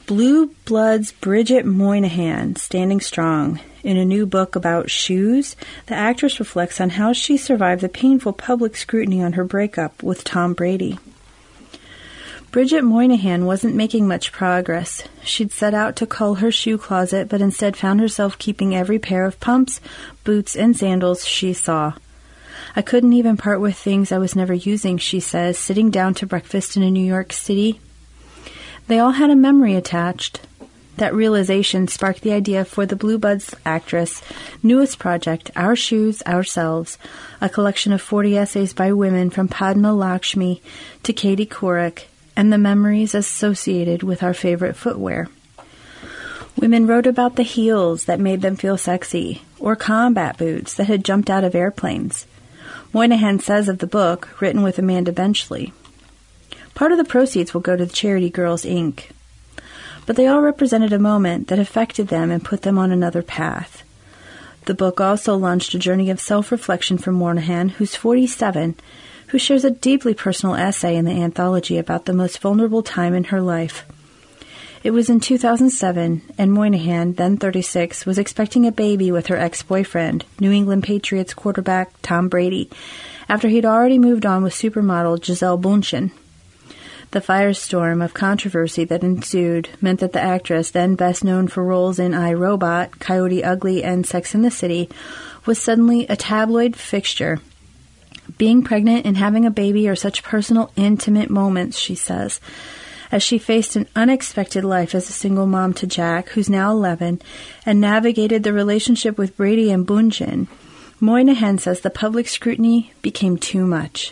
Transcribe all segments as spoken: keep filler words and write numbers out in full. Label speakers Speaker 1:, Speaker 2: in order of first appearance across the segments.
Speaker 1: Blue Blood's Bridget Moynihan, Standing Strong. In a new book about shoes, the actress reflects on how she survived the painful public scrutiny on her breakup with Tom Brady. Bridget Moynihan wasn't making much progress. She'd set out to cull her shoe closet, but instead found herself keeping every pair of pumps, boots, and sandals she saw. I couldn't even part with things I was never using, she says, sitting down to breakfast in a New York City. They all had a memory attached. That realization sparked the idea for the Blue Bloods actress' newest project, Our Shoes, Ourselves, a collection of forty essays by women from Padma Lakshmi to Katie Couric, and the memories associated with our favorite footwear. Women wrote about the heels that made them feel sexy, or combat boots that had jumped out of airplanes. Moynihan says of the book, written with Amanda Benchley, part of the proceeds will go to the charity Girls, Incorporated. But they all represented a moment that affected them and put them on another path. The book also launched a journey of self-reflection for Moynihan, who's forty-seven, who shares a deeply personal essay in the anthology about the most vulnerable time in her life. It was in two thousand seven, and Moynihan, then thirty-six, was expecting a baby with her ex-boyfriend, New England Patriots quarterback Tom Brady, after he'd already moved on with supermodel Gisele Bündchen. The firestorm of controversy that ensued meant that the actress, then best known for roles in I, Robot, Coyote Ugly, and Sex and the City, was suddenly a tabloid fixture. Being pregnant and having a baby are such personal, intimate moments, she says, as she faced an unexpected life as a single mom to Jack, who's now eleven, and navigated the relationship with Brady and Bündchen. Moynihan says the public scrutiny became too much.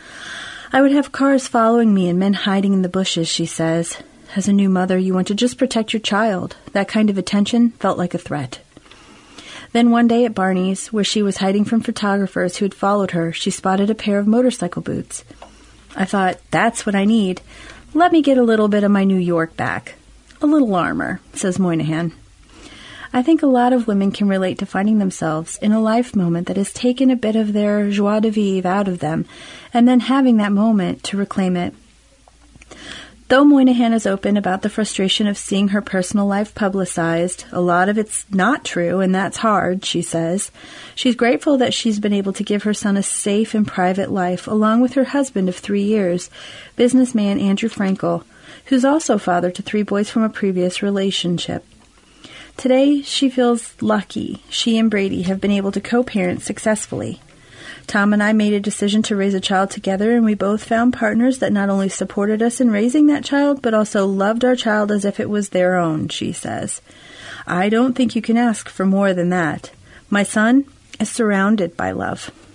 Speaker 1: I would have cars following me and men hiding in the bushes, she says. As a new mother, you want to just protect your child. That kind of attention felt like a threat. Then one day at Barney's, where she was hiding from photographers who had followed her, she spotted a pair of motorcycle boots. I thought, that's what I need. Let me get a little bit of my New York back. A little armor, says Moynihan. I think a lot of women can relate to finding themselves in a life moment that has taken a bit of their joie de vivre out of them, and then having that moment to reclaim it. Though Moynihan is open about the frustration of seeing her personal life publicized, a lot of it's not true, and that's hard, she says. She's grateful that she's been able to give her son a safe and private life, along with her husband of three years, businessman Andrew Frankel, who's also father to three boys from a previous relationship. Today, she feels lucky she and Brady have been able to co-parent successfully. Tom and I made a decision to raise a child together, and we both found partners that not only supported us in raising that child, but also loved our child as if it was their own, she says. I don't think you can ask for more than that. My son is surrounded by love.